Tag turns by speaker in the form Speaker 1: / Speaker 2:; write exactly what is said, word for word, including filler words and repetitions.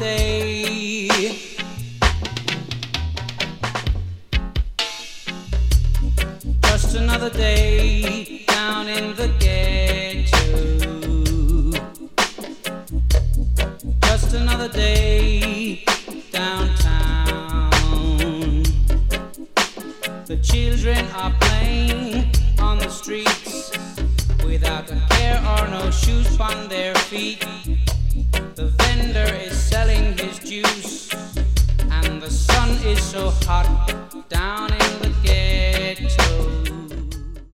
Speaker 1: day. Just another day down in the ghetto. Just another day downtown. The children are playing on the streets without a care or no shoes on their feet. The vendor is selling his juice and the sun is so hot down in the